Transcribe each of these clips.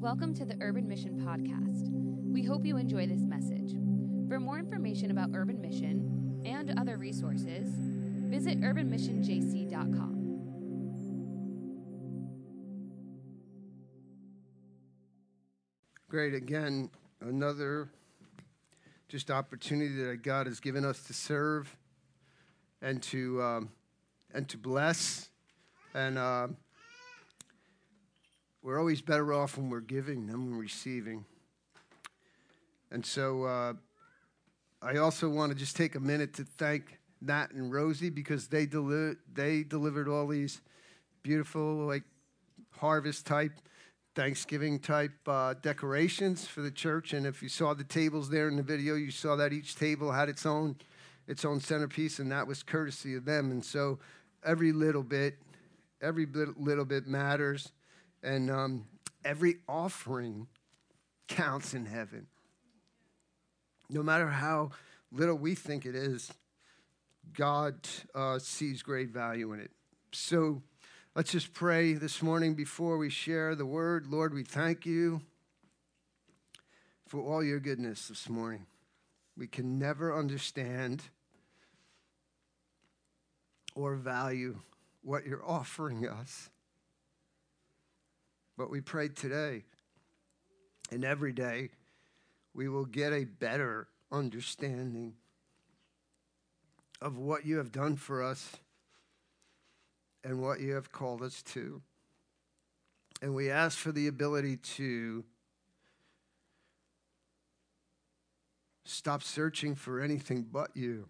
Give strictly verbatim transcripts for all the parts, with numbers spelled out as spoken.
Welcome to the Urban Mission Podcast. We hope you enjoy this message. For more information about Urban Mission and other resources, visit urban mission j c dot com. Great. Again, another just opportunity that God has given us to serve and to um, and to bless. And uh, we're always better off when we're giving than when receiving. And so uh, I also want to just take a minute to thank Nat and Rosie because they deli- they delivered all these beautiful, like, harvest type, Thanksgiving type uh, decorations for the church. And if you saw the tables there in the video, you saw that each table had its own its own centerpiece, and that was courtesy of them. And so every little bit, every little, little bit matters, and um, every offering counts in heaven. No matter how little we think it is, God uh, sees great value in it. So let's just pray this morning before we share the word. Lord, we thank you for all your goodness this morning. We can never understand or value what you're offering us. But we pray today and every day we will get a better understanding of what you have done for us and what you have called us to. And we ask for the ability to stop searching for anything but you,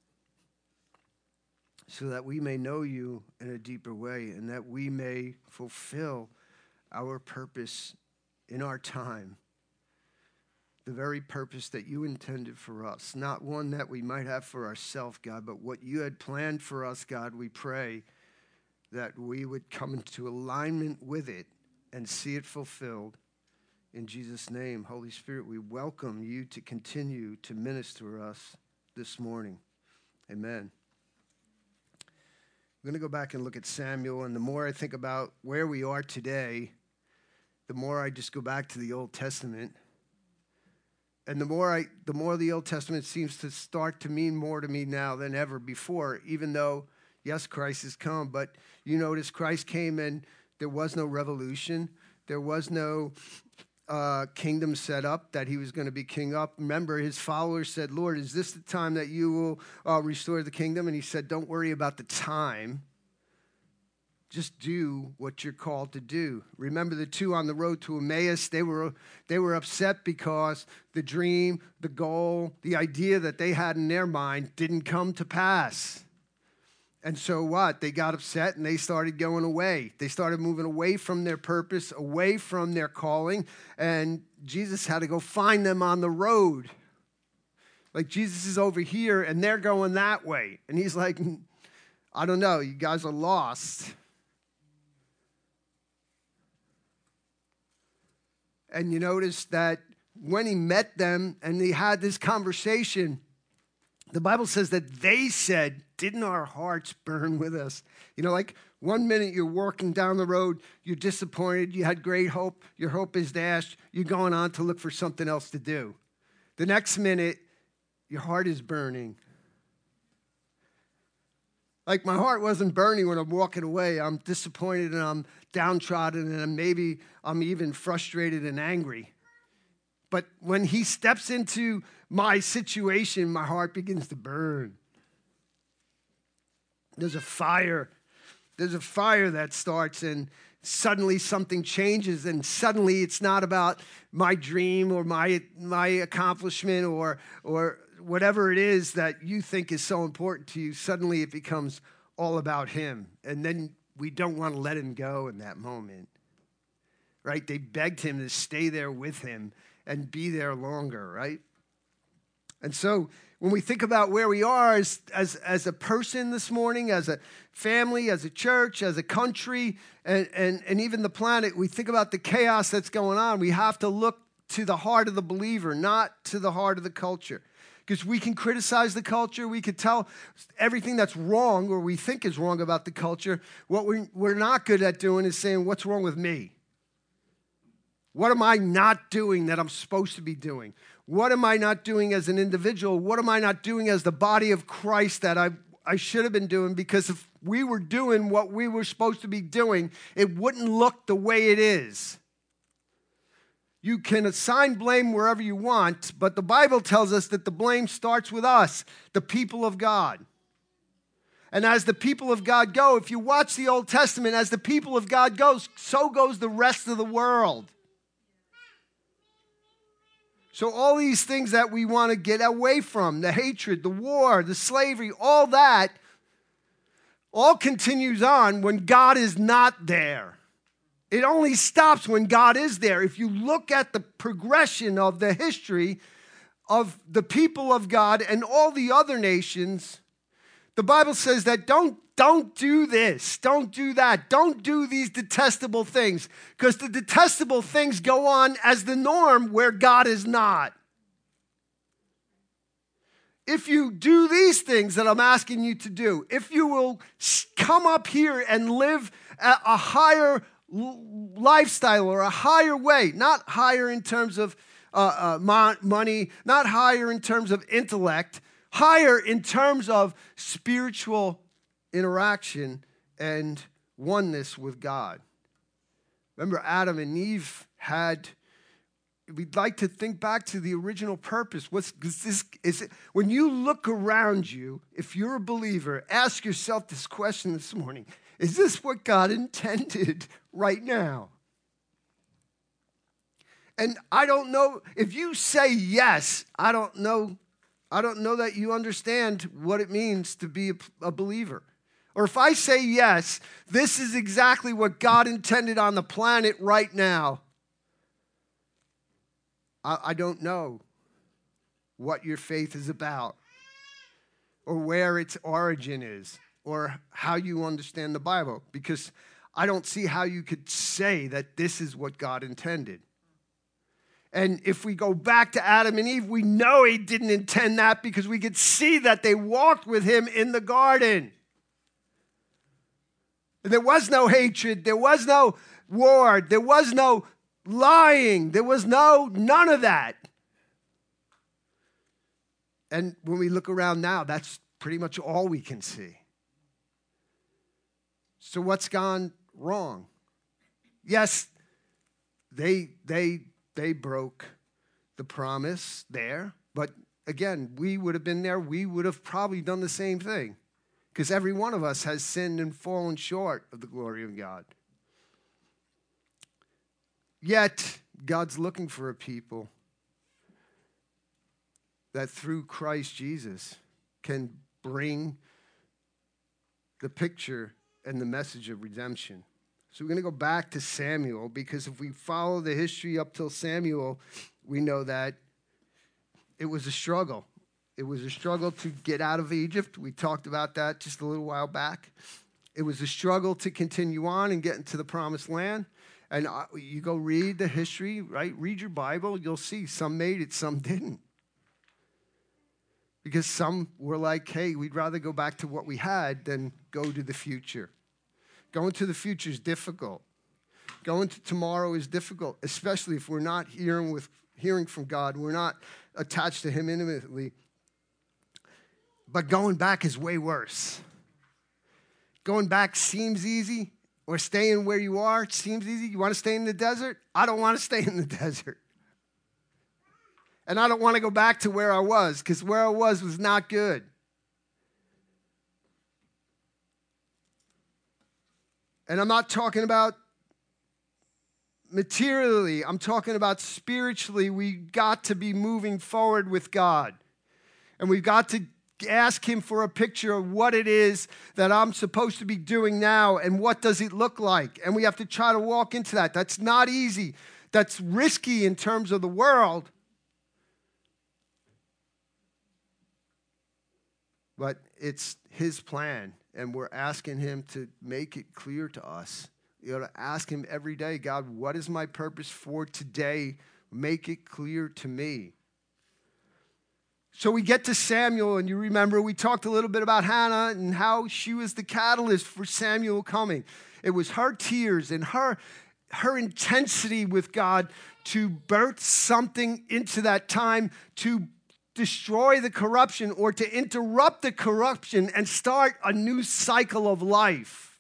so that we may know you in a deeper way and that we may fulfill our purpose in our time, the very purpose that you intended for us, not one that we might have for ourselves, God, but what you had planned for us, God. We pray that we would come into alignment with it and see it fulfilled. In Jesus' name, Holy Spirit, we welcome you to continue to minister to us this morning. Amen. I'm going to go back and look at Samuel, and the more I think about where we are today, the more I just go back to the Old Testament. And the more I, the more the Old Testament seems to start to mean more to me now than ever before, even though, yes, Christ has come. But you notice Christ came and there was no revolution. There was no uh, kingdom set up that he was going to be king up. Remember, his followers said, Lord, is this the time that you will uh, restore the kingdom? And he said, don't worry about the time. Just do what you're called to do. Remember the two on the road to Emmaus? They were they were upset because the dream, the goal, the idea that they had in their mind didn't come to pass. And so what? They got upset and they started going away. They started moving away from their purpose, away from their calling, and Jesus had to go find them on the road. Like, Jesus is over here and they're going that way. And he's like, I don't know, you guys are lost. And you notice that when he met them and he had this conversation, the Bible says that they said, didn't our hearts burn with us? You know, like one minute you're walking down the road, you're disappointed, you had great hope, your hope is dashed, you're going on to look for something else to do. The next minute, your heart is burning. Like, my heart wasn't burning when I'm walking away. I'm disappointed and I'm downtrodden and maybe I'm even frustrated and angry. But when he steps into my situation, my heart begins to burn. There's a fire. There's a fire that starts, and suddenly something changes, and suddenly it's not about my dream or my my accomplishment or or whatever it is that you think is so important to you. Suddenly it becomes all about him, and then we don't want to let him go in that moment, right? They begged him to stay there with him and be there longer, right? And so when we think about where we are as, as, as a person this morning, as a family, as a church, as a country, and, and, and even the planet, we think about the chaos that's going on. We have to look to the heart of the believer, not to the heart of the culture. Because we can criticize the culture. We could tell everything that's wrong or we think is wrong about the culture. What we're, we're not good at doing is saying, what's wrong with me? What am I not doing that I'm supposed to be doing? What am I not doing as an individual? What am I not doing as the body of Christ that I, I should have been doing? Because if we were doing what we were supposed to be doing, it wouldn't look the way it is. You can assign blame wherever you want, but the Bible tells us that the blame starts with us, the people of God. And as the people of God go, if you watch the Old Testament, as the people of God goes, so goes the rest of the world. So all these things that we want to get away from, the hatred, the war, the slavery, all that, all continues on when God is not there. It only stops when God is there. If you look at the progression of the history of the people of God and all the other nations, the Bible says that don't, don't do this, don't do that, don't do these detestable things, because the detestable things go on as the norm where God is not. If you do these things that I'm asking you to do, if you will come up here and live a higher lifestyle or a higher way, not higher in terms of uh, uh, money, not higher in terms of intellect, higher in terms of spiritual interaction and oneness with God. Remember, Adam and Eve had, we'd like to think back to the original purpose. What's this? Is it, when you look around you, if you're a believer, ask yourself this question this morning. Is this what God intended right now? And I don't know, if you say yes, I don't know I don't know that you understand what it means to be a, a believer. Or if I say yes, this is exactly what God intended on the planet right now, I, I don't know what your faith is about or where its origin is or how you understand the Bible, because I don't see how you could say that this is what God intended. And if we go back to Adam and Eve, we know he didn't intend that because we could see that they walked with him in the garden. There was no hatred. There was no war. There was no lying. There was no, none of that. And when we look around now, that's pretty much all we can see. So what's gone wrong? Yes, they, they, They broke the promise there. But again, we would have been there. We would have probably done the same thing, because every one of us has sinned and fallen short of the glory of God. Yet, God's looking for a people that through Christ Jesus can bring the picture and the message of redemption. So we're going to go back to Samuel, because if we follow the history up till Samuel, we know that it was a struggle. It was a struggle to get out of Egypt. We talked about that just a little while back. It was a struggle to continue on and get into the promised land. And you go read the history, right? Read your Bible. You'll see some made it, some didn't. Because some were like, hey, we'd rather go back to what we had than go to the future. Going to the future is difficult. Going to tomorrow is difficult, especially if we're not hearing with hearing from God. We're not attached to him intimately. But going back is way worse. Going back seems easy, or staying where you are seems easy. You want to stay in the desert? I don't want to stay in the desert. And I don't want to go back to where I was, because where I was was not good. And I'm not talking about materially. I'm talking about spiritually. We got to be moving forward with God. And we've got to ask him for a picture of what it is that I'm supposed to be doing now and what does it look like. And we have to try to walk into that. That's not easy. That's risky in terms of the world. But it's his plan. And we're asking him to make it clear to us. You know, to ask him every day, God, what is my purpose for today? Make it clear to me. So we get to Samuel, and you remember we talked a little bit about Hannah and how she was the catalyst for Samuel coming. It was her tears and her, her intensity with God to birth something into that time to destroy the corruption or to interrupt the corruption and start a new cycle of life.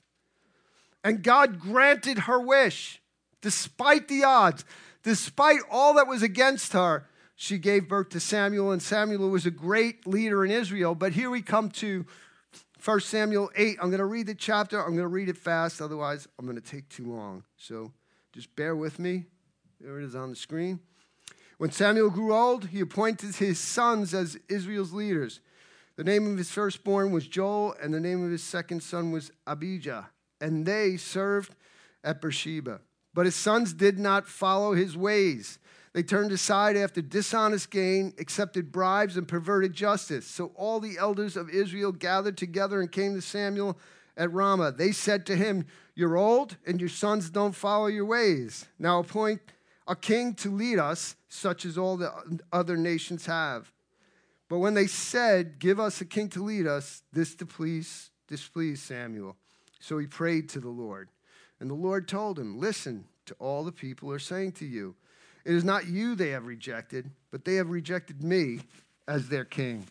And God granted her wish, despite the odds, despite all that was against her. She gave birth to Samuel, and Samuel was a great leader in Israel. But here we come to First Samuel eight. I'm going to read the chapter. I'm going to read it fast, otherwise I'm going to take too long. So just bear with me. There it is on the screen. When Samuel grew old, he appointed his sons as Israel's leaders. The name of his firstborn was Joel, and the name of his second son was Abijah. And they served at Beersheba. But his sons did not follow his ways. They turned aside after dishonest gain, accepted bribes, and perverted justice. So all the elders of Israel gathered together and came to Samuel at Ramah. They said to him, "You're old, and your sons don't follow your ways. Now appoint a king to lead us, such as all the other nations have." But when they said, "Give us a king to lead us," this displeased, displeased Samuel. So he prayed to the Lord. And the Lord told him, "Listen to all the people are saying to you. It is not you they have rejected, but they have rejected me as their king.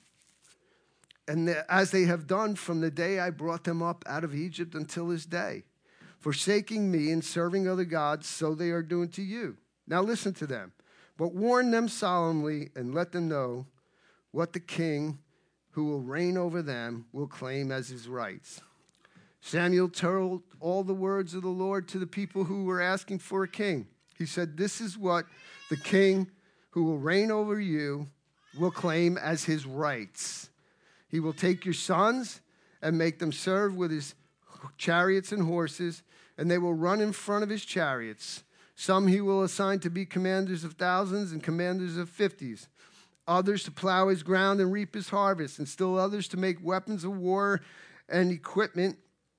And the, as they have done from the day I brought them up out of Egypt until this day, forsaking me and serving other gods, so they are doing to you. Now listen to them, but warn them solemnly and let them know what the king who will reign over them will claim as his rights." Samuel told all the words of the Lord to the people who were asking for a king. He said, "This is what the king who will reign over you will claim as his rights. He will take your sons and make them serve with his chariots and horses, and they will run in front of his chariots. Some he will assign to be commanders of thousands and commanders of fifties, others to plow his ground and reap his harvest, and still others to make weapons of war and equipment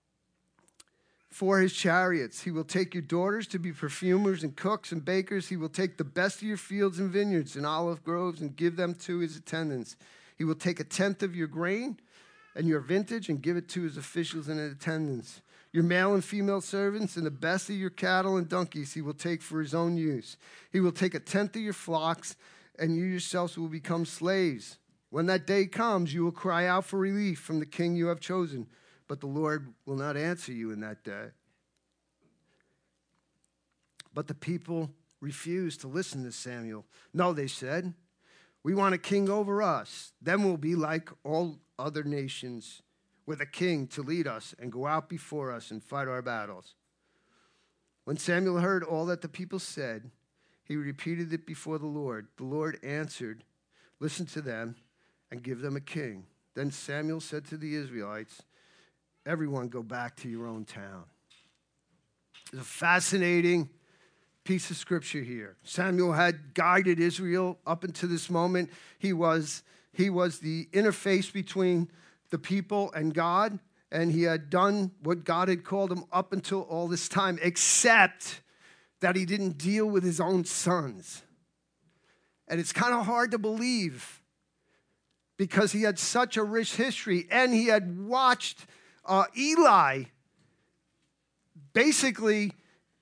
for his chariots. He will take your daughters to be perfumers and cooks and bakers. He will take the best of your fields and vineyards and olive groves and give them to his attendants. He will take a tenth of your grain and your vintage and give it to his officials and attendants. Your male and female servants and the best of your cattle and donkeys he will take for his own use. He will take a tenth of your flocks, and you yourselves will become slaves. When that day comes, you will cry out for relief from the king you have chosen, but the Lord will not answer you in that day." But the people refused to listen to Samuel. "No," they said, "we want a king over us. Then we'll be like all other nations, with a king to lead us and go out before us and fight our battles." When Samuel heard all that the people said, he repeated it before the Lord. The Lord answered, "Listen to them and give them a king." Then Samuel said to the Israelites, "Everyone go back to your own town." It's a fascinating piece of scripture here. Samuel had guided Israel up until this moment. He was, he was the interface between the people and God, and he had done what God had called him up until all this time, except that he didn't deal with his own sons. And it's kind of hard to believe because he had such a rich history, and he had watched Uh, Eli basically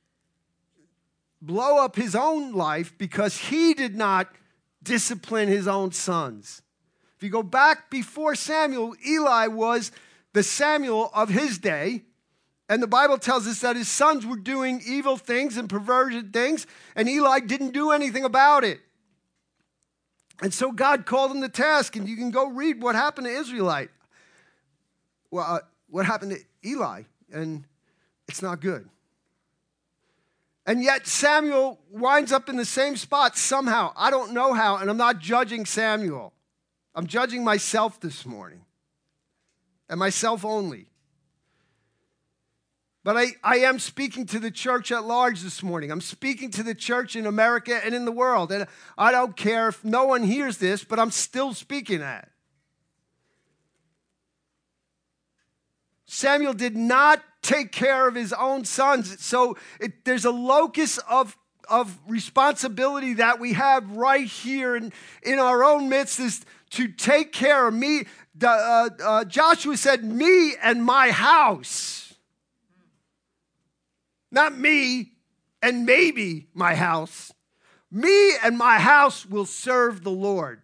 blow up his own life because he did not discipline his own sons. If you go back before Samuel, Eli was the Samuel of his day, and the Bible tells us that his sons were doing evil things and perverted things, and Eli didn't do anything about it. And so God called him to task, and you can go read what happened to Israelite. Well, uh, what happened to Eli, and it's not good. And yet Samuel winds up in the same spot somehow. I don't know how, and I'm not judging Samuel. I'm judging myself this morning, and myself only. But I, I am speaking to the church at large this morning. I'm speaking to the church in America and in the world, and I don't care if no one hears this, but I'm still speaking that. Samuel did not take care of his own sons. So it, there's a locus of, of responsibility that we have right here in, in our own midst is to take care of me. The, uh, uh, Joshua said, "Me and my house." Not me and maybe my house, me and my house will serve the Lord.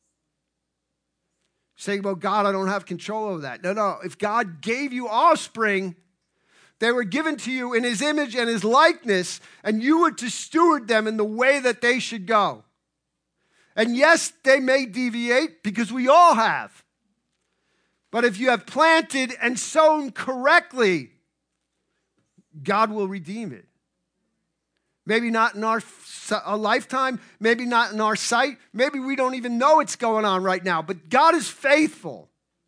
Saying, well, God, I don't have control over that. No, no. If God gave you offspring, they were given to you in his image and his likeness, and you were to steward them in the way that they should go. And yes, they may deviate because we all have. But if you have planted and sown correctly, God will redeem it. Maybe not in our a lifetime, maybe not in our sight, maybe we don't even know what's going on right now, but God is faithful.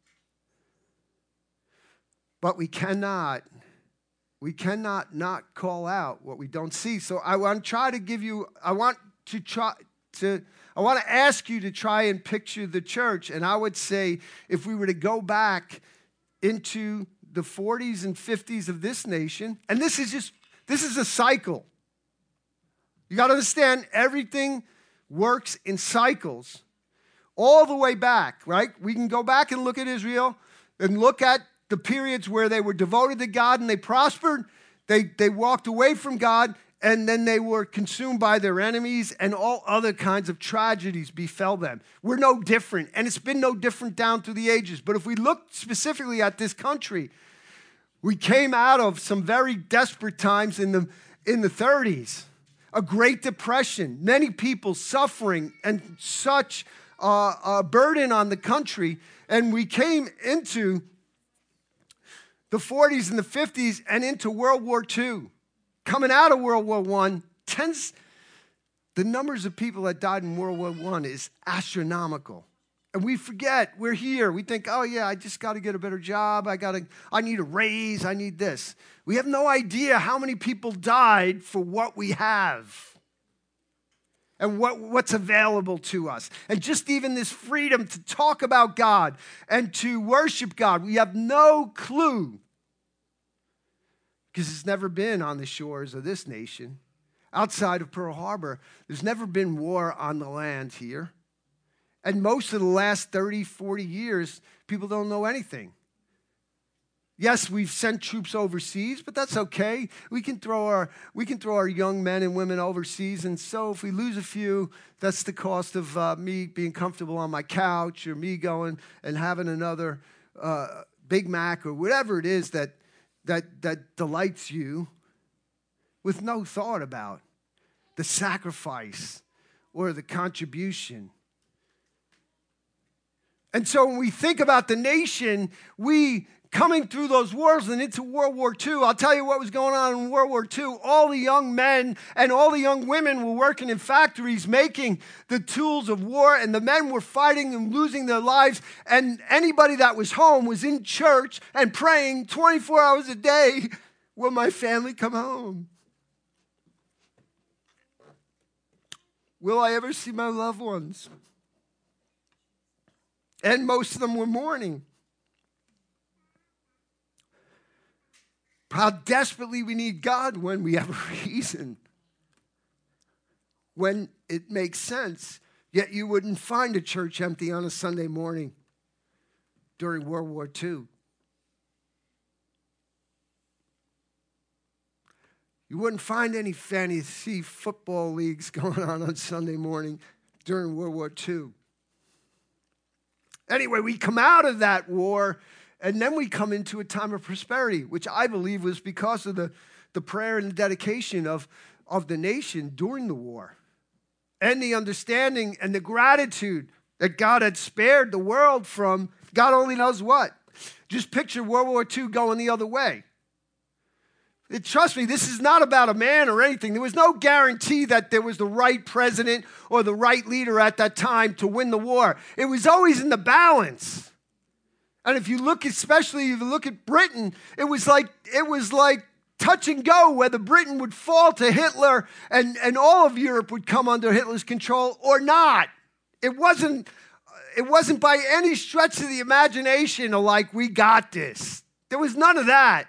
But we cannot, we cannot not call out what we don't see. So I want to try to give you, I want to try to, I want to ask you to try and picture the church. And I would say if we were to go back into the forties and fifties of this nation, and this is just, this is a cycle. You got to understand, everything works in cycles all the way back, right? We can go back and look at Israel and look at the periods where they were devoted to God and they prospered. They, they walked away from God, and then they were consumed by their enemies, and all other kinds of tragedies befell them. We're no different, and it's been no different down through the ages. But if we look specifically at this country, we came out of some very desperate times in the, in the thirties. A Great Depression, many people suffering, and such uh, a burden on the country. And we came into the forties and the fifties and into World War Two. Coming out of World War One, tens, the numbers of people that died in World War One is astronomical. And we forget, we're here. We think, oh yeah, I just got to get a better job. I got to, I need a raise. I need this. We have no idea how many people died for what we have and what, what's available to us. And just even this freedom to talk about God and to worship God, we have no clue, because it's never been on the shores of this nation. Outside of Pearl Harbor, there's never been war on the land here. And most of the last thirty, forty years, people don't know anything. Yes, we've sent troops overseas, but that's okay. We can throw our we can throw our young men and women overseas, and so if we lose a few, that's the cost of uh, me being comfortable on my couch, or me going and having another uh, Big Mac, or whatever it is that that that delights you, with no thought about the sacrifice or the contribution. And so when we think about the nation, we coming through those wars and into World War Two, I'll tell you what was going on in World War Two. All the young men and all the young women were working in factories making the tools of war, and the men were fighting and losing their lives, and anybody that was home was in church and praying twenty-four hours a day, will my family come home? Will I ever see my loved ones? And most of them were mourning. How desperately we need God when we have a reason, when it makes sense. Yet you wouldn't find a church empty on a Sunday morning during World War Two. You wouldn't find any fantasy football leagues going on on Sunday morning during World War Two. Anyway, we come out of that war, and then we come into a time of prosperity, which I believe was because of the, the prayer and the dedication of, of the nation during the war, and the understanding and the gratitude that God had spared the world from God only knows what. Just picture World War Two going the other way. It, trust me, this is not about a man or anything. There was no guarantee that there was the right president or the right leader at that time to win the war. It was always in the balance. And if you look, especially if you look at Britain, it was like it was like touch and go, whether Britain would fall to Hitler and, and all of Europe would come under Hitler's control or not. It wasn't, it wasn't by any stretch of the imagination of like, we got this. There was none of that.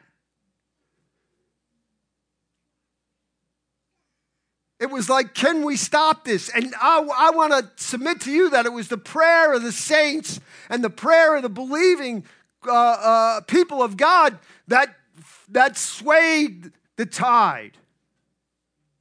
It was like, can we stop this? And I, I want to submit to you that it was the prayer of the saints and the prayer of the believing uh, uh, people of God that, that swayed the tide.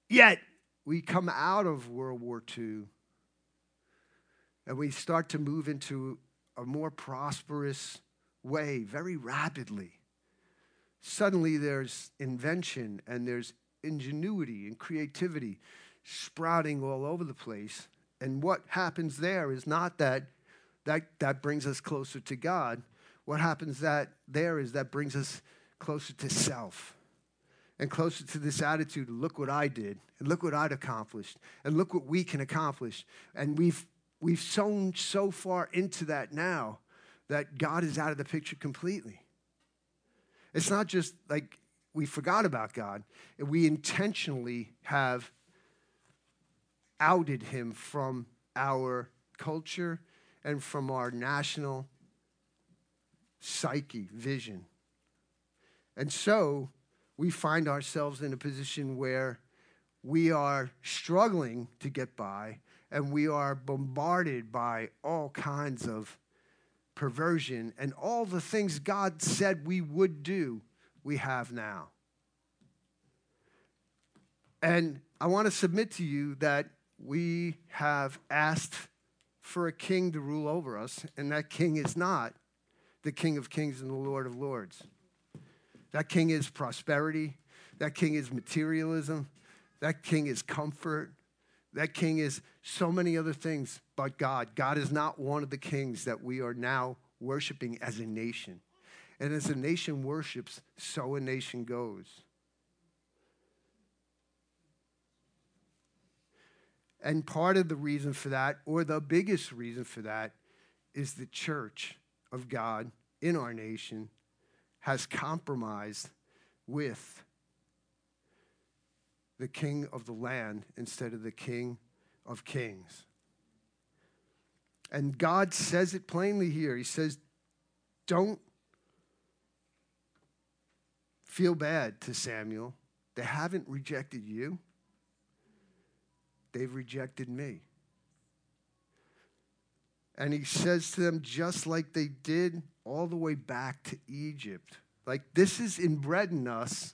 Yet, we come out of World War Two and we start to move into a more prosperous way very rapidly. Suddenly there's invention and there's ingenuity and creativity sprouting all over the place. And what happens there is not that that, that brings us closer to God. What happens that there is that brings us closer to self and closer to this attitude of look what I did and look what I'd accomplished and look what we can accomplish. And we've we've sown so far into that now that God is out of the picture completely. It's not just like we forgot about God. We intentionally have outed him from our culture and from our national psyche, vision. And so we find ourselves in a position where we are struggling to get by, and we are bombarded by all kinds of perversion, and all the things God said we would do, we have now. And I want to submit to you that we have asked for a king to rule over us, and that king is not the King of Kings and the Lord of Lords. That king is prosperity. That king is materialism. That king is comfort. That king is so many other things but God. God is not one of the kings that we are now worshiping as a nation. And as a nation worships, so a nation goes. And part of the reason for that, or the biggest reason for that, is the church of God in our nation has compromised with the king of the land instead of the king of kings. And God says it plainly here. He says, don't feel bad to Samuel. They haven't rejected you. They've rejected me. And he says to them, just like they did all the way back to Egypt. Like this is inbred in us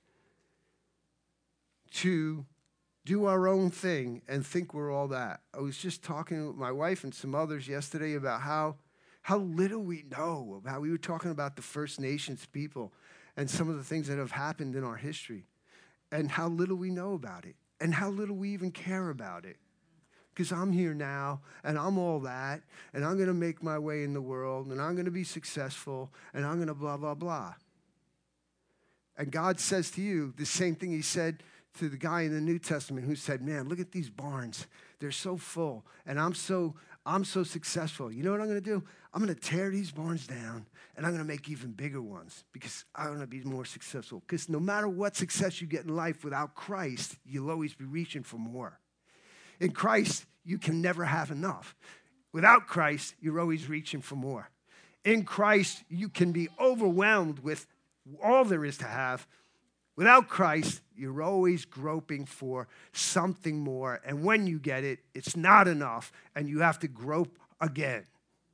to do our own thing and think we're all that. I was just talking with my wife and some others yesterday about how, how little we know, about how we were talking about the First Nations people and some of the things that have happened in our history and how little we know about it and how little we even care about it. Because I'm here now, and I'm all that, and I'm going to make my way in the world, and I'm going to be successful, and I'm going to blah, blah, blah. And God says to you the same thing he said to the guy in the New Testament who said, man, look at these barns. They're so full, and I'm so I'm so successful. You know what I'm going to do? I'm going to tear these barns down, and I'm going to make even bigger ones because I want to be more successful. Because no matter what success you get in life, without Christ, you'll always be reaching for more. In Christ, you can never have enough. Without Christ, you're always reaching for more. In Christ, you can be overwhelmed with all there is to have. Without Christ, you're always groping for something more. And when you get it, it's not enough, and you have to grope again.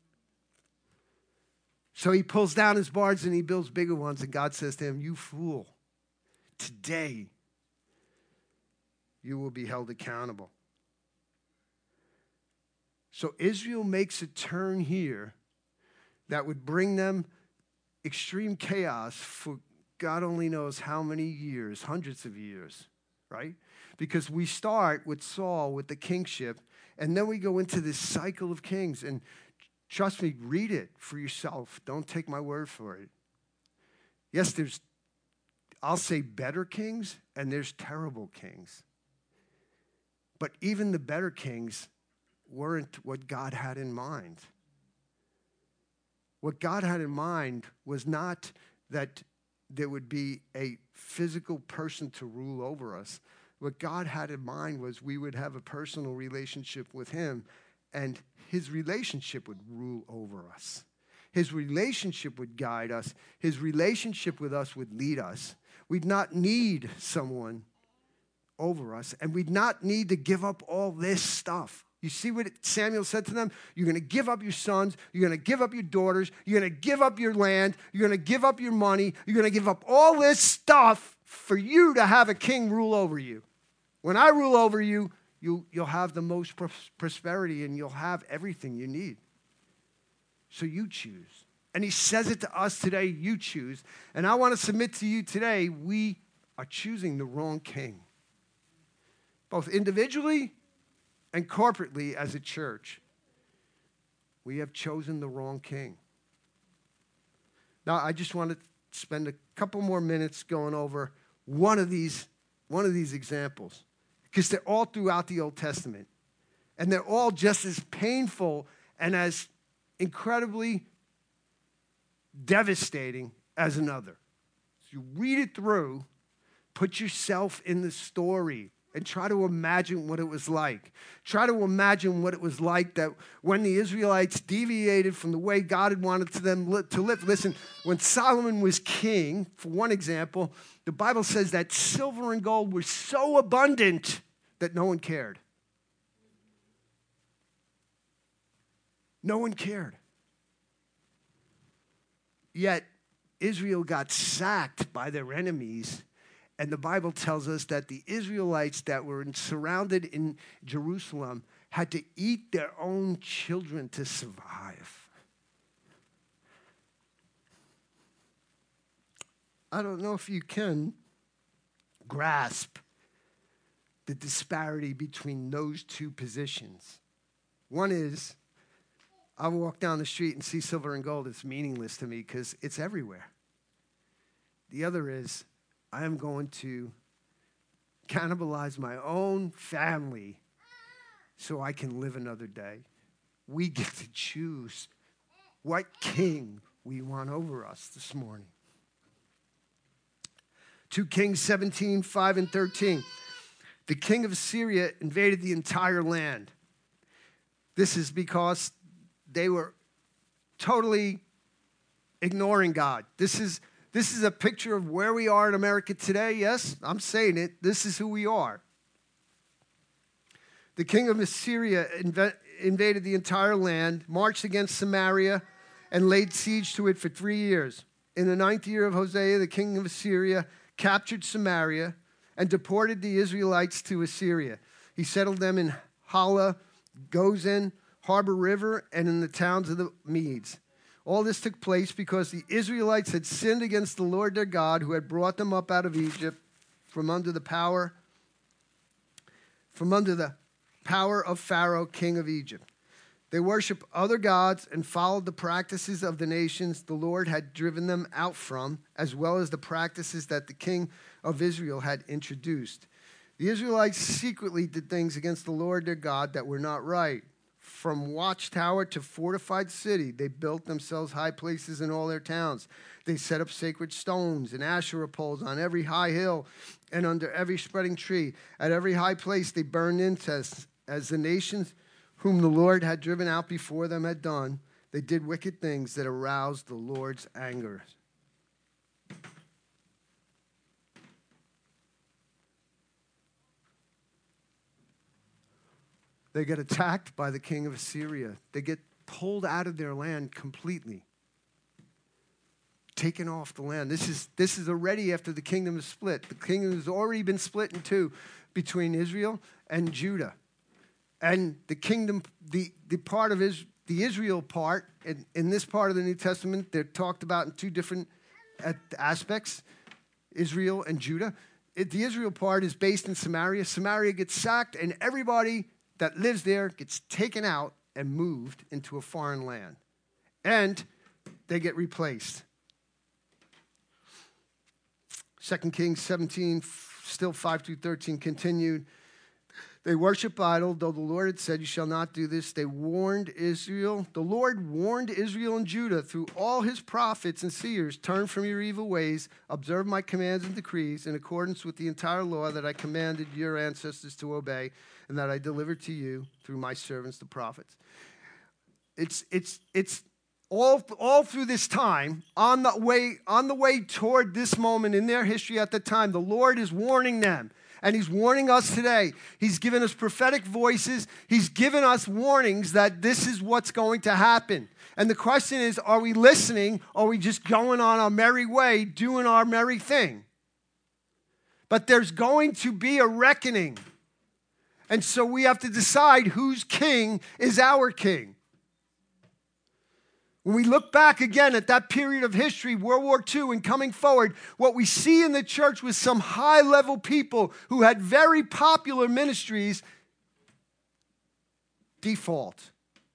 So he pulls down his barns and he builds bigger ones, and God says to him, you fool, today you will be held accountable. So Israel makes a turn here that would bring them extreme chaos for God only knows how many years, hundreds of years, right? Because we start with Saul, with the kingship, and then we go into this cycle of kings. And trust me, read it for yourself. Don't take my word for it. Yes, there's, I'll say better kings, and there's terrible kings. But even the better kings weren't what God had in mind. What God had in mind was not that there would be a physical person to rule over us. What God had in mind was we would have a personal relationship with him, and his relationship would rule over us. His relationship would guide us. His relationship with us would lead us. We'd not need someone over us, and we'd not need to give up all this stuff. You see what Samuel said to them? You're going to give up your sons. You're going to give up your daughters. You're going to give up your land. You're going to give up your money. You're going to give up all this stuff for you to have a king rule over you. When I rule over you, you you'll have the most pros- prosperity and you'll have everything you need. So you choose. And he says it to us today, you choose. And I want to submit to you today, we are choosing the wrong king. Both individually and corporately as a church. We have chosen the wrong king. Now, I just want to spend a couple more minutes going over one of these, one of these examples. Because they're all throughout the Old Testament. And they're all just as painful and as incredibly devastating as another. So you read it through, put yourself in the story, and try to imagine what it was like. Try to imagine what it was like that when the Israelites deviated from the way God had wanted to them li- to live. Listen, when Solomon was king, for one example, the Bible says that silver and gold were so abundant that no one cared. No one cared. Yet Israel got sacked by their enemies. And the Bible tells us that the Israelites that were in, surrounded in Jerusalem had to eat their own children to survive. I don't know if you can grasp the disparity between those two positions. One is, I walk down the street and see silver and gold. It's meaningless to me because it's everywhere. The other is, I am going to cannibalize my own family so I can live another day. We get to choose what king we want over us this morning. Second Kings seventeen, five and thirteen. The king of Syria invaded the entire land. This is because they were totally ignoring God. This is This is a picture of where we are in America today. Yes, I'm saying it. This is who we are. The king of Assyria inv- invaded the entire land, marched against Samaria, and laid siege to it for three years. In the ninth year of Hosea, the king of Assyria captured Samaria and deported the Israelites to Assyria. He settled them in Hala, Gozan, Harbor River, and in the towns of the Medes. All this took place because the Israelites had sinned against the Lord their God, who had brought them up out of Egypt from under the power, from under the power of Pharaoh, king of Egypt. They worshiped other gods and followed the practices of the nations the Lord had driven them out from, as well as the practices that the king of Israel had introduced. The Israelites secretly did things against the Lord their God that were not right. From watchtower to fortified city, they built themselves high places in all their towns. They set up sacred stones and Asherah poles on every high hill and under every spreading tree. At every high place they burned incense, as the nations whom the Lord had driven out before them had done. They did wicked things that aroused the Lord's anger. They get attacked by the king of Assyria. They get pulled out of their land completely. Taken off the land. This is, this is already after the kingdom is split. The kingdom has already been split in two between Israel and Judah. And the kingdom, the, the part of Is, the Israel part, in, in this part of the New Testament, they're talked about in two different aspects, Israel and Judah. It, the Israel part is based in Samaria. Samaria gets sacked, and everybody that lives there gets taken out and moved into a foreign land. And they get replaced. Second Kings seventeen, still five through thirteen, continued. They worship idol, though the Lord had said, you shall not do this. They warned Israel. The Lord warned Israel and Judah through all his prophets and seers, turn from your evil ways, observe my commands and decrees in accordance with the entire law that I commanded your ancestors to obey and that I delivered to you through my servants, the prophets. It's, it's, it's all, all through this time, on the way, on the way toward this moment in their history at the time, the Lord is warning them. And he's warning us today. He's given us prophetic voices. He's given us warnings that this is what's going to happen. And the question is, are we listening? Or are we just going on our merry way, doing our merry thing? But there's going to be a reckoning. And so we have to decide whose king is our king. When we look back again at that period of history, World War Two, and coming forward, what we see in the church was some high-level people who had very popular ministries default.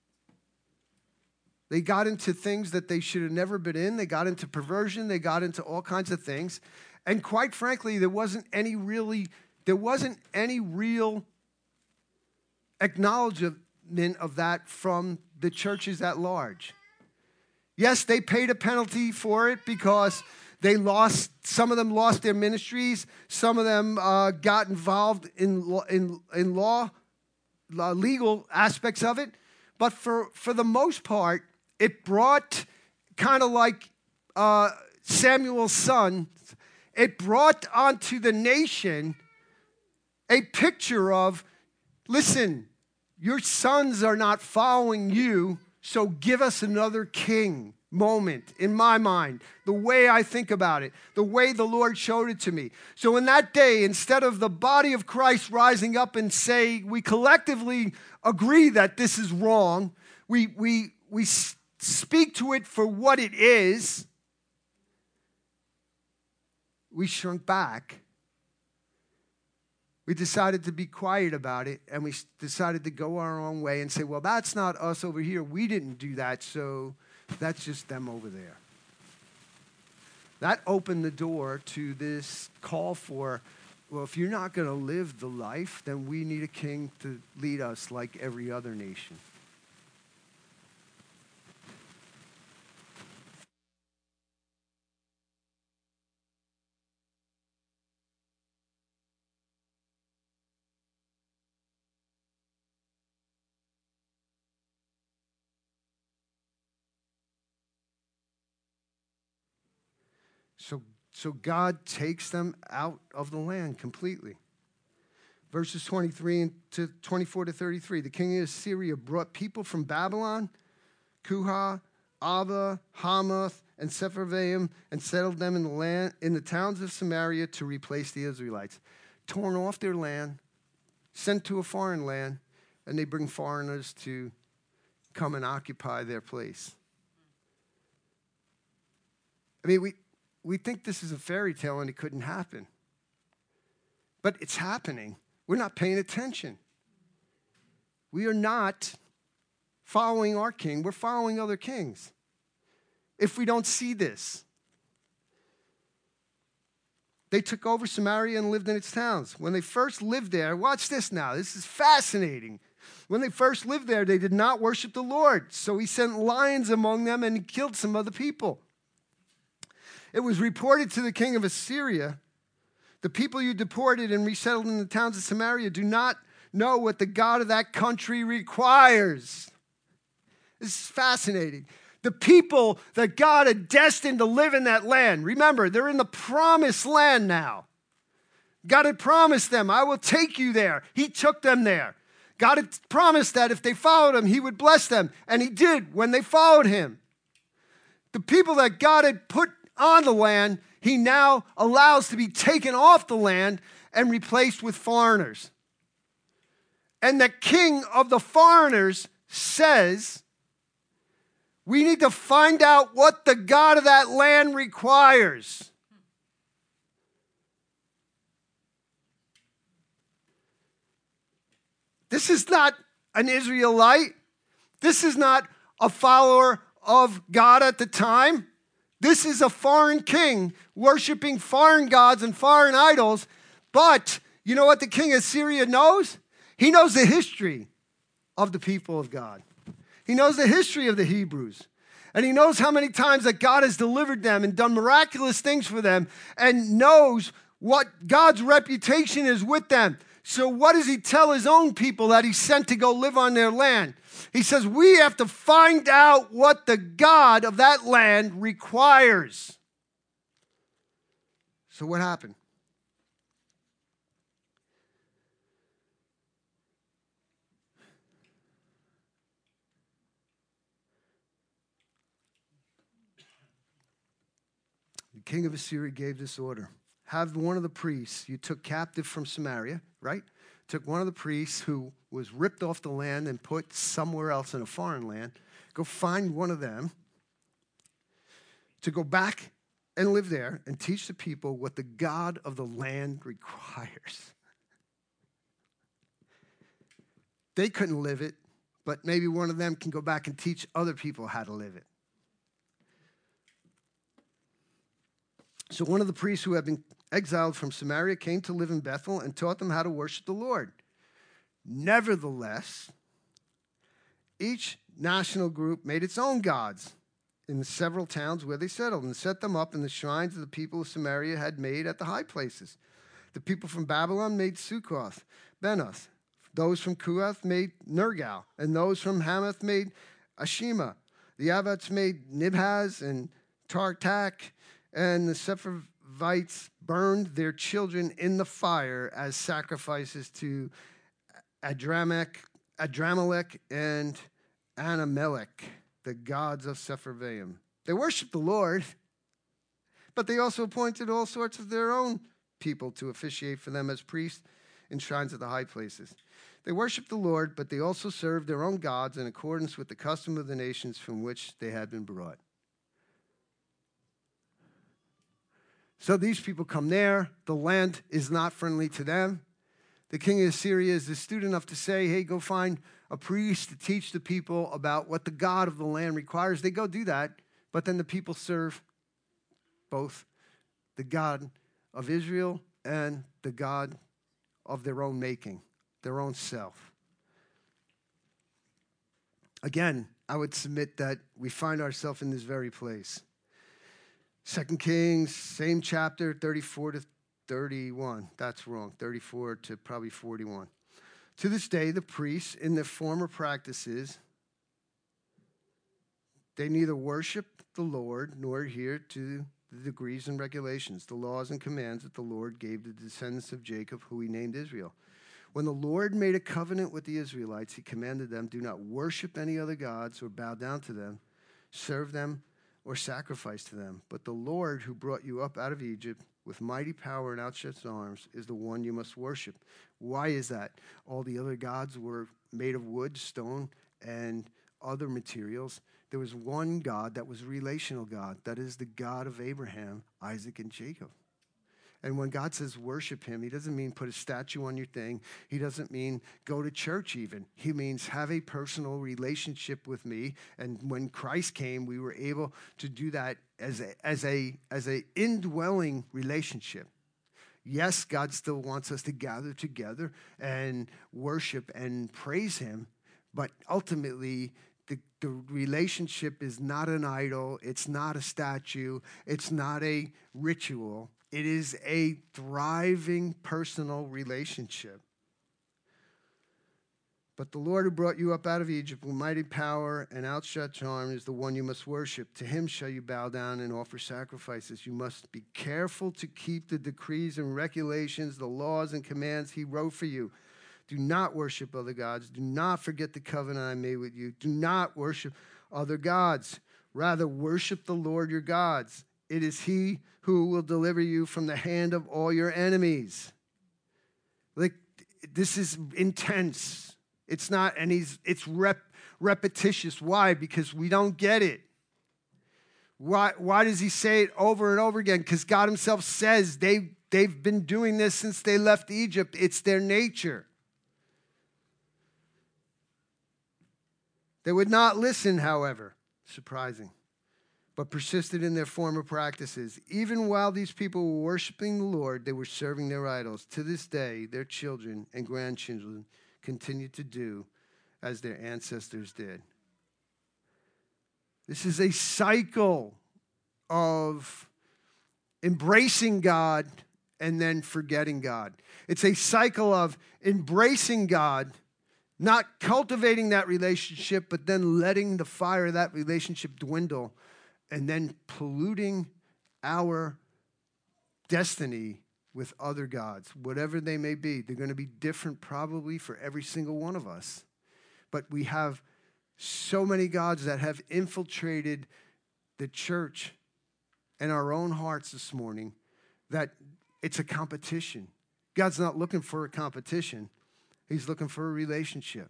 They got into things that they should have never been in. They got into perversion. They got into all kinds of things. And quite frankly, there wasn't any really, there wasn't any real acknowledgement of that from the churches at large. Yes, they paid a penalty for it because they lost, some of them lost their ministries. Some of them uh, got involved in, in, in law, uh, legal aspects of it. But for, for the most part, it brought, kind of like uh, Samuel's son, it brought onto the nation a picture of, listen, your sons are not following you, so give us another king moment in my mind, the way I think about it, the way the Lord showed it to me. So in that day, instead of the body of Christ rising up and say, we collectively agree that this is wrong, we, we, we speak to it for what it is, we shrunk back. We decided to be quiet about it, and we decided to go our own way and say, well, that's not us over here. We didn't do that, so that's just them over there. That opened the door to this call for, well, if you're not going to live the life, then we need a king to lead us like every other nation. So, so God takes them out of the land completely. Verses twenty-three to twenty-four to thirty-three. The king of Assyria brought people from Babylon, Kuha, Ava, Hamath, and Sepharvaim, and settled them in the land in the towns of Samaria to replace the Israelites. Torn off their land, sent to a foreign land, and they bring foreigners to come and occupy their place. I mean, we. We think this is a fairy tale and it couldn't happen. But it's happening. We're not paying attention. We are not following our king. We're following other kings. If we don't see this. They took over Samaria and lived in its towns. When they first lived there, watch this now. This is fascinating. When they first lived there, they did not worship the Lord. So he sent lions among them and he killed some other people. It was reported to the king of Assyria, the people you deported and resettled in the towns of Samaria do not know what the God of that country requires. This is fascinating. The people that God had destined to live in that land, remember, they're in the promised land now. God had promised them, I will take you there. He took them there. God had promised that if they followed him, he would bless them. And he did when they followed him. The people that God had put on the land, he now allows to be taken off the land and replaced with foreigners. And the king of the foreigners says, we need to find out what the God of that land requires. This is not an Israelite. This is not a follower of God at the time. This is a foreign king worshiping foreign gods and foreign idols. But you know what the king of Syria knows? He knows the history of the people of God. He knows the history of the Hebrews. And he knows how many times that God has delivered them and done miraculous things for them and knows what God's reputation is with them. So what does he tell his own people that he sent to go live on their land? He says, we have to find out what the God of that land requires. So what happened? The king of Assyria gave this order. Have one of the priests you took captive from Samaria, right? took one of the priests who was ripped off the land and put somewhere else in a foreign land, go find one of them to go back and live there and teach the people what the God of the land requires. They couldn't live it, but maybe one of them can go back and teach other people how to live it. So one of the priests who had been exiled from Samaria came to live in Bethel and taught them how to worship the Lord. Nevertheless, each national group made its own gods in the several towns where they settled and set them up in the shrines of the people of Samaria had made at the high places. The people from Babylon made Succoth, Benoth. Those from Cuath made Nergal, and those from Hamath made Ashima. The Avats made Nibhaz and Tartak, and the Sepharvites burned their children in the fire as sacrifices to Adramelech, Adramelech and Anamelech, the gods of Sepharvaim. They worshiped the Lord, but they also appointed all sorts of their own people to officiate for them as priests in shrines at the high places. They worshiped the Lord, but they also served their own gods in accordance with the custom of the nations from which they had been brought. So these people come there. The land is not friendly to them. The king of Assyria is astute enough to say, hey, go find a priest to teach the people about what the God of the land requires. They go do that, but then the people serve both the God of Israel and the God of their own making, their own self. Again, I would submit that we find ourselves in this very place. Second Kings, same chapter, thirty-four to thirty-one. That's wrong, thirty-four to probably forty-one. To this day, the priests, in their former practices, they neither worship the Lord nor adhere to the decrees and regulations, the laws and commands that the Lord gave the descendants of Jacob, who he named Israel. When the Lord made a covenant with the Israelites, he commanded them, do not worship any other gods or bow down to them, serve them, or sacrifice to them. But the Lord who brought you up out of Egypt with mighty power and outstretched arms is the one you must worship. Why is that? All the other gods were made of wood, stone, and other materials. There was one God that was a relational God. That is the God of Abraham, Isaac, and Jacob. And when God says worship him, he doesn't mean put a statue on your thing. He doesn't mean go to church even. He means have a personal relationship with me. And when Christ came, we were able to do that as a, as a, as a indwelling relationship. Yes, God still wants us to gather together and worship and praise him. But ultimately, the, the relationship is not an idol. It's not a statue. It's not a ritual. It is a thriving personal relationship. But the Lord who brought you up out of Egypt with mighty power and outstretched arm is the one you must worship. To him shall you bow down and offer sacrifices. You must be careful to keep the decrees and regulations, the laws and commands he wrote for you. Do not worship other gods. Do not forget the covenant I made with you. Do not worship other gods. Rather, worship the Lord your gods. It is he who will deliver you from the hand of all your enemies. Like, this is intense. It's not, and he's, it's rep, repetitious. Why? Because we don't get it. Why, why does he say it over and over again? Because God himself says they, they've been doing this since they left Egypt. It's their nature. They would not listen, however. Surprising. But persisted in their former practices. Even while these people were worshiping the Lord, they were serving their idols. To this day, their children and grandchildren continue to do as their ancestors did. This is a cycle of embracing God and then forgetting God. It's a cycle of embracing God, not cultivating that relationship, but then letting the fire of that relationship dwindle, and then polluting our destiny with other gods, whatever they may be. They're going to be different probably for every single one of us. But we have so many gods that have infiltrated the church and our own hearts this morning that it's a competition. God's not looking for a competition. He's looking for a relationship.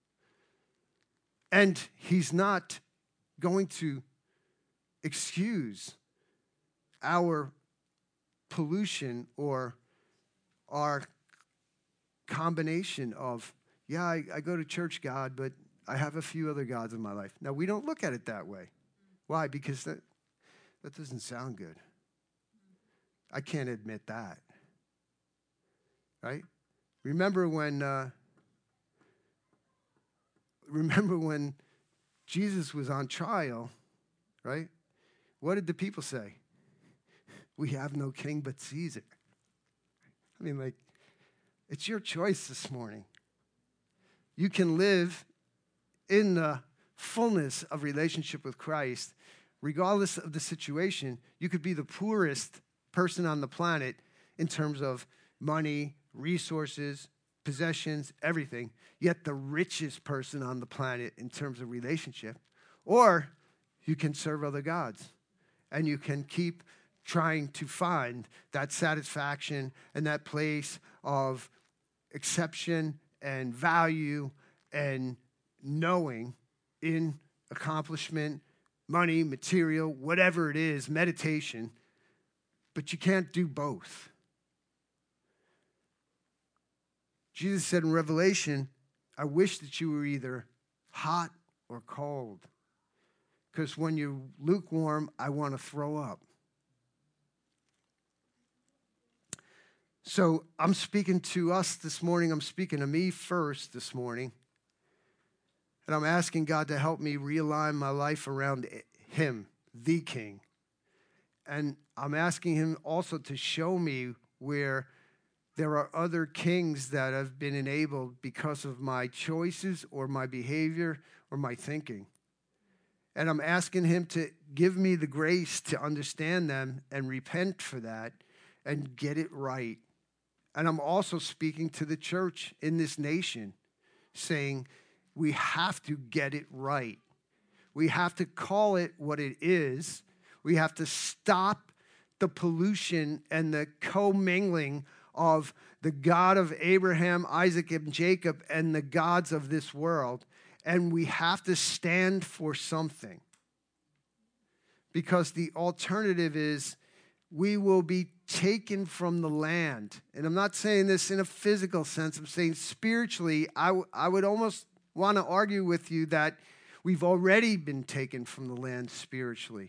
And he's not going to excuse our pollution or our combination of, yeah, I, I go to church, God, but I have a few other gods in my life. Now, we don't look at it that way. Why? Because that, that doesn't sound good. I can't admit that. Right? Remember when, uh, remember when Jesus was on trial, right? What did the people say? We have no king but Caesar. I mean, like, it's your choice this morning. You can live in the fullness of relationship with Christ, regardless of the situation. You could be the poorest person on the planet in terms of money, resources, possessions, everything, yet the richest person on the planet in terms of relationship. Or you can serve other gods, and you can keep trying to find that satisfaction and that place of exception and value and knowing in accomplishment, money, material, whatever it is, meditation, but you can't do both. Jesus said in Revelation, I wish that you were either hot or cold, because when you're lukewarm, I want to throw up. So I'm speaking to us this morning. I'm speaking to me first this morning. And I'm asking God to help me realign my life around him, the King. And I'm asking him also to show me where there are other kings that have been enabled because of my choices or my behavior or my thinking. And I'm asking him to give me the grace to understand them and repent for that and get it right. And I'm also speaking to the church in this nation, saying we have to get it right. We have to call it what it is. We have to stop the pollution and the commingling of the God of Abraham, Isaac, and Jacob and the gods of this world. And we have to stand for something. Because the alternative is we will be taken from the land. And I'm not saying this in a physical sense. I'm saying spiritually, I, w- I would almost want to argue with you that we've already been taken from the land spiritually.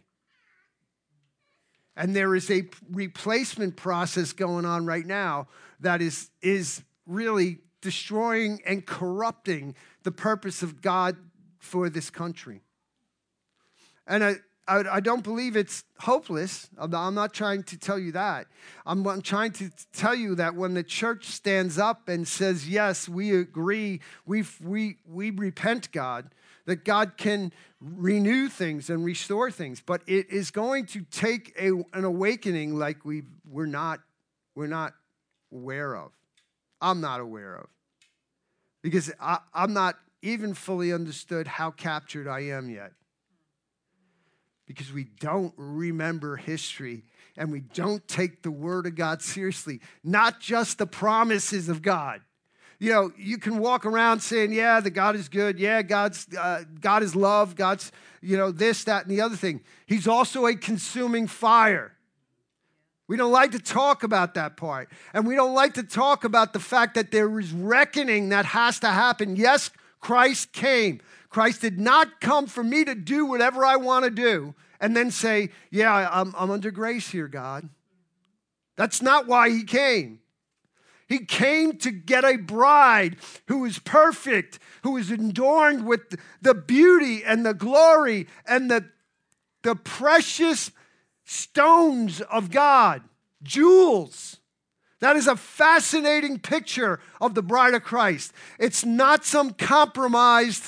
And there is a replacement process going on right now that is, is really destroying and corrupting the purpose of God for this country. And I, I, I don't believe it's hopeless. I'm not, I'm not trying to tell you that. I'm, I'm trying to tell you that when the church stands up and says, yes, we agree, we we we repent, God, that God can renew things and restore things. But it is going to take a, an awakening like we we're not we're not aware of. I'm not aware of. Because I, I'm not even fully understood how captured I am yet. Because we don't remember history and we don't take the word of God seriously, not just the promises of God. You know, you can walk around saying, yeah, the God is good. Yeah, God's uh, God is love. God's, you know, this, that, and the other thing. He's also a consuming fire. We don't like to talk about that part. And we don't like to talk about the fact that there is reckoning that has to happen. Yes, Christ came. Christ did not come for me to do whatever I want to do and then say, yeah, I'm, I'm under grace here, God. That's not why he came. He came to get a bride who is perfect, who is adorned with the beauty and the glory and the, the precious stones of God, jewels. That is a fascinating picture of the bride of Christ. It's not some compromised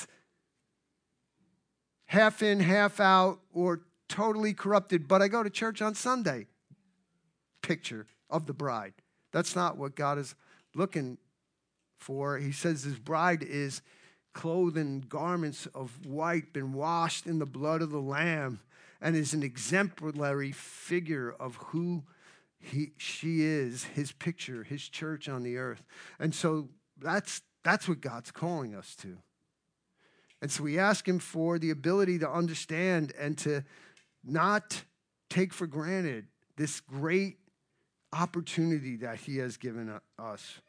half in, half out, or totally corrupted, but I go to church on Sunday picture of the bride. That's not what God is looking for. He says his bride is clothed in garments of white, been washed in the blood of the Lamb, and is an exemplary figure of who he, she is, his picture, his church on the earth. And so that's That's what God's calling us to. And so we ask him for the ability to understand and to not take for granted this great opportunity that he has given us.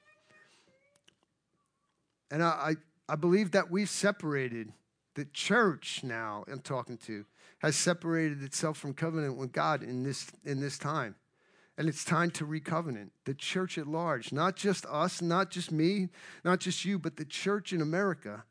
And I, I believe that we've separated, the church now I'm talking to, has separated itself from covenant with God in this, in this time. And it's time to recovenant. The church at large, not just us, not just me, not just you, but the church in America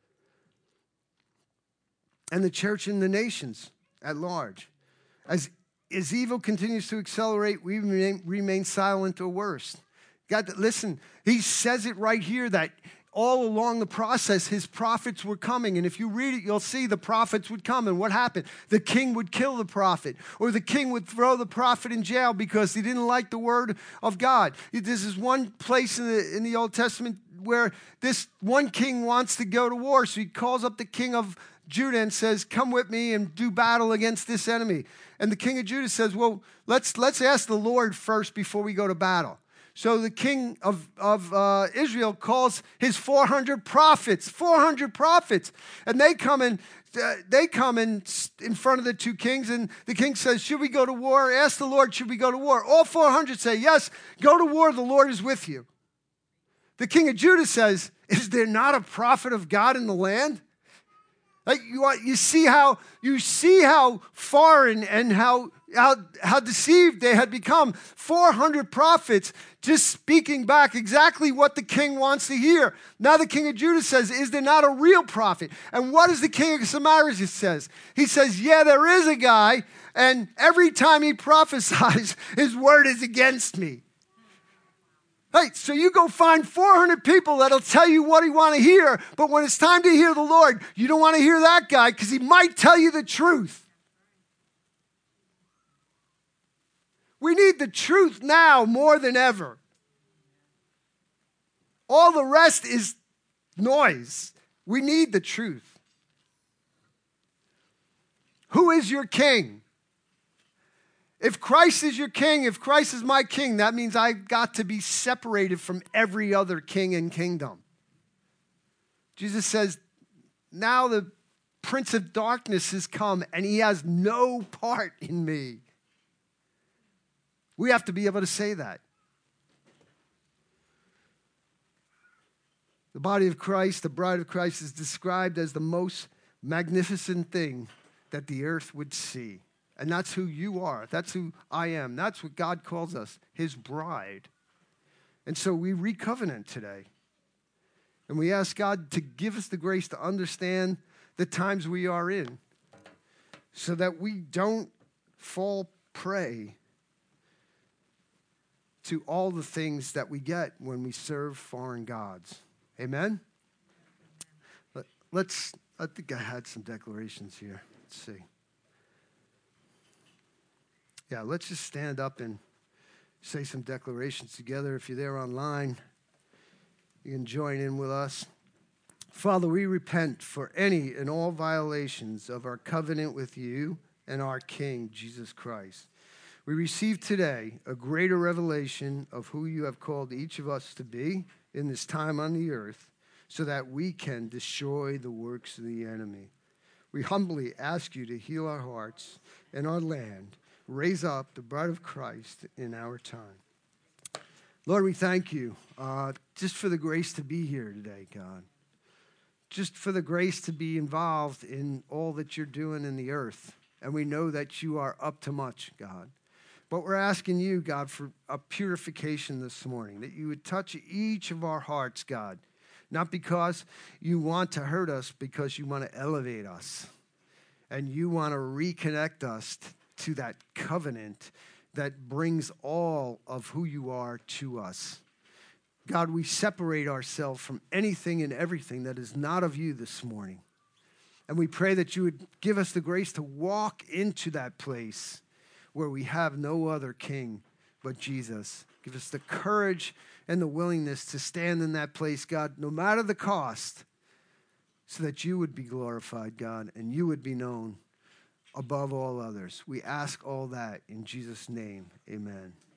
and the church in the nations at large. As, as evil continues to accelerate, we remain, remain silent or worse. God, listen, he says it right here that all along the process, his prophets were coming. And if you read it, you'll see the prophets would come. And what happened? The king would kill the prophet, or the king would throw the prophet in jail because he didn't like the word of God. This is one place in the, in the Old Testament where this one king wants to go to war. So he calls up the king of Judah and says, come with me and do battle against this enemy. And the king of Judah says, well, let's, let's ask the Lord first before we go to battle. So the king of, of uh, Israel calls his four hundred prophets, four hundred prophets. And they come in, uh, they come in, in front of the two kings. And the king says, should we go to war? Ask the Lord, should we go to war? All four hundred say, yes, go to war. The Lord is with you. The king of Judah says, is there not a prophet of God in the land? Like you, you see how you see how foreign and how, how how deceived they had become. four hundred prophets just speaking back exactly what the king wants to hear. Now the king of Judah says, is there not a real prophet? And what does the king of Samaria says? He says, yeah, there is a guy, and every time he prophesies, his word is against me. Hey, so you go find four hundred people that'll tell you what you want to hear, but when it's time to hear the Lord, you don't want to hear that guy because he might tell you the truth. We need the truth now more than ever. All the rest is noise. We need the truth. Who is your king? If Christ is your king, if Christ is my king, that means I've got to be separated from every other king and kingdom. Jesus says, now the prince of darkness has come and he has no part in me. We have to be able to say that. The body of Christ, the bride of Christ, is described as the most magnificent thing that the earth would see. And that's who you are. That's who I am. That's what God calls us, his bride. And so we recovenant today. And we ask God to give us the grace to understand the times we are in so that we don't fall prey to all the things that we get when we serve foreign gods. Amen? Let's, I think I had some declarations here. Let's see. Yeah, let's just stand up and say some declarations together. If you're there online, you can join in with us. Father, we repent for any and all violations of our covenant with you and our King, Jesus Christ. We receive today a greater revelation of who you have called each of us to be in this time on the earth so that we can destroy the works of the enemy. We humbly ask you to heal our hearts and our land. Raise up the bride of Christ in our time. Lord, we thank you uh, just for the grace to be here today, God. Just for the grace to be involved in all that you're doing in the earth. And we know that you are up to much, God. But we're asking you, God, for a purification this morning, that you would touch each of our hearts, God. Not because you want to hurt us, because you want to elevate us. And you want to reconnect us t- to that covenant that brings all of who you are to us. God, we separate ourselves from anything and everything that is not of you this morning. And we pray that you would give us the grace to walk into that place where we have no other king but Jesus. Give us the courage and the willingness to stand in that place, God, no matter the cost, so that you would be glorified, God, and you would be known above all others. We ask all that in Jesus' name. Amen.